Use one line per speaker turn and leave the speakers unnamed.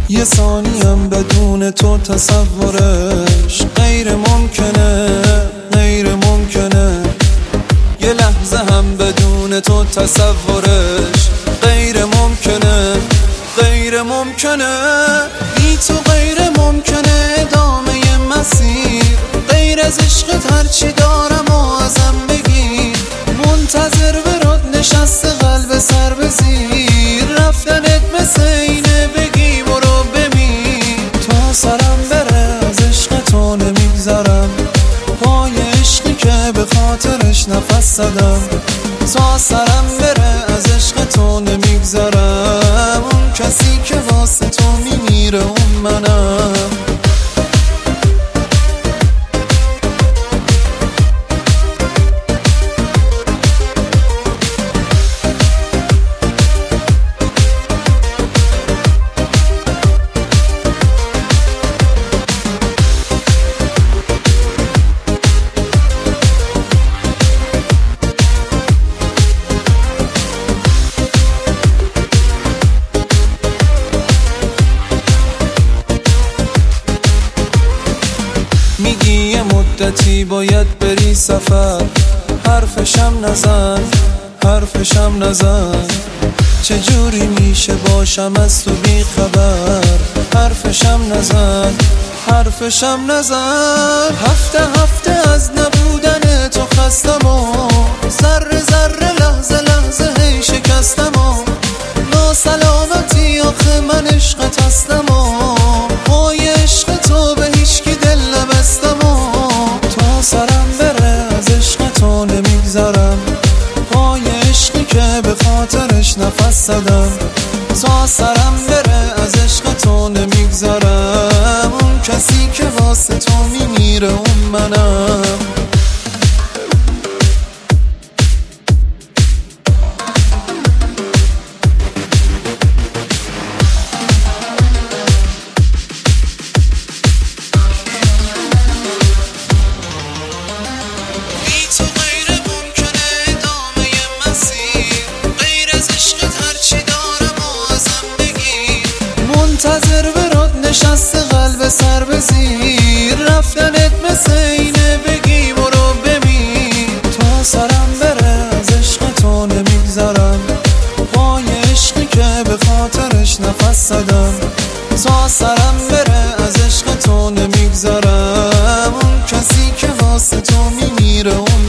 یه ثانیم بدون تو تصورش غیر ممکنه، غیر ممکنه. یه لحظه هم بدون تو تصورش غیر ممکنه، غیر ممکنه. بی تو غیر ممکنه ادامه مسیر، غیر از عشقت هرچی دارم و ازم بگیر. منتظر برات نشسته قلب سر به زیر، رفتنت مثل اینه بگی برو بمیر. تا سرم بره از عشق تو نمیگذرم، پای عشقی که به خاطرش نفس زدم. تا سرم بره از عشق تو نمیگذرم، اون کسی که واسه تو میمیره اون منم. میگی یه مدتی باید بری سفر، حرفشم نزن، حرفشم نزن. چجوری میشه باشم از تو بی خبر، حرفشم نزن، حرفشم نزن. هفته از نبودن تو خستم و ذره ذره لحظه لحظه هی شکستم و ناسلامتی آخه من عشقت هستم و پای عشق تو به هیچکی دل نبستم و تا سرم بره از عشق تو نمیگذرم، پای عشقی که به خاطرش نفس زدم. تا سرم بره از عشق تو نمیگذرم، اون کسی که واسه تو میمیره اون منم. منتظر برات نشسته قلب سر به زیر، رفتنت مثل اینه بگی برو بمیر. تا سرم بره از عشق تو نمیگذرم، پای عشقی که به خاطرش نفس زدم. تا سرم بره از عشق تو نمیگذرم، اون کسی که واسه تو میمیره اون